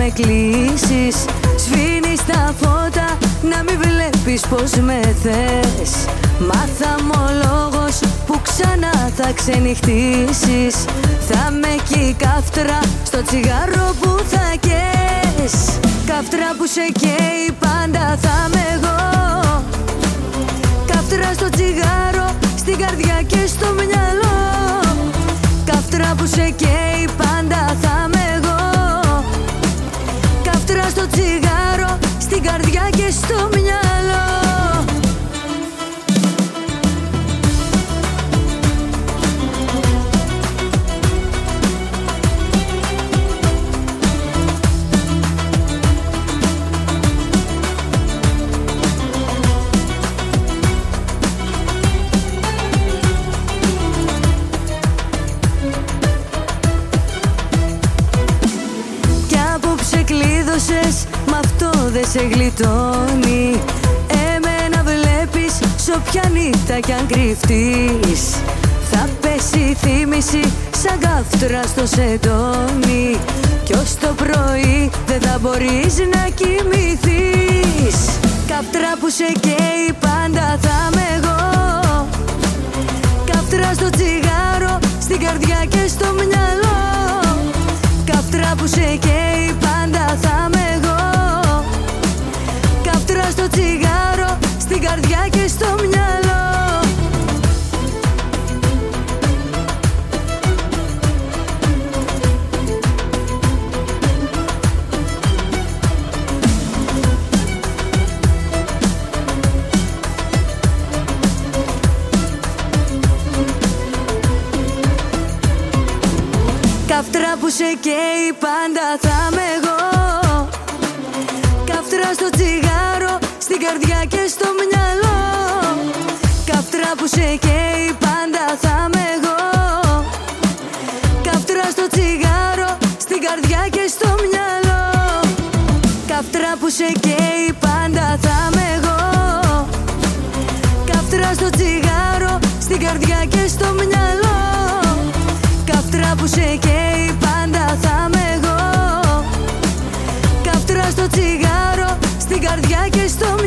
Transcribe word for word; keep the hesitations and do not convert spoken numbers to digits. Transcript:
με κλείσεις. Σβήνεις τα φώτα να μην βλέπεις πως με θες. Μάθα μου ο λόγος που ξανά θα ξενυχτήσεις. Θα με εκεί καύτρα στο τσιγάρο που θα καις. Καύτρα που σε καίει πάντα θα είμαι εγώ. Καύτρα στο τσιγάρο, στην καρδιά και στο μυαλό. Καύτρα που σε καίει πάντα θα είμαι εγώ. Καύτρα στο τσιγάρο, στην καρδιά και στο μυαλό. Μ' αυτό δεν σε γλιτώνει. Εμένα βλέπεις σ' όποια νύχτα κι αν κρυφτείς. Θα πέσει η θύμηση σαν καύτρα στο σεντόνι. Κι ως το πρωί δεν θα μπορείς να κοιμηθείς. Καύτρα που σε καίει πάντα θα είμαι εγώ. Καύτρα στο τσιγάρο, στην καρδιά και στο μυαλό. Καύτρα που σε καίει πάντα θα είμαι εγώ. Καύτρα στο τσιγάρο, στην καρδιά και στο μυαλό. Καύτρα που σε καίει πάντα θα είμαι εγώ. Καύτρα στο τσιγάρο, στην καρδιά και στο μυαλό. Καύτρα που σε καίει πάντα θα είμαι εγώ. Καύτρα στο τσιγάρο, στην καρδιά και στο μυαλό. Καύτρα που σε καίει πάντα θα είμαι εγώ. Καύτρα στο τσιγάρο, στην καρδιά και στο μυαλό. Καύτρα που σε καίει πάντα θα είμαι εγώ. Καύτρα στο τσιγάρο, στην καρδιά και στο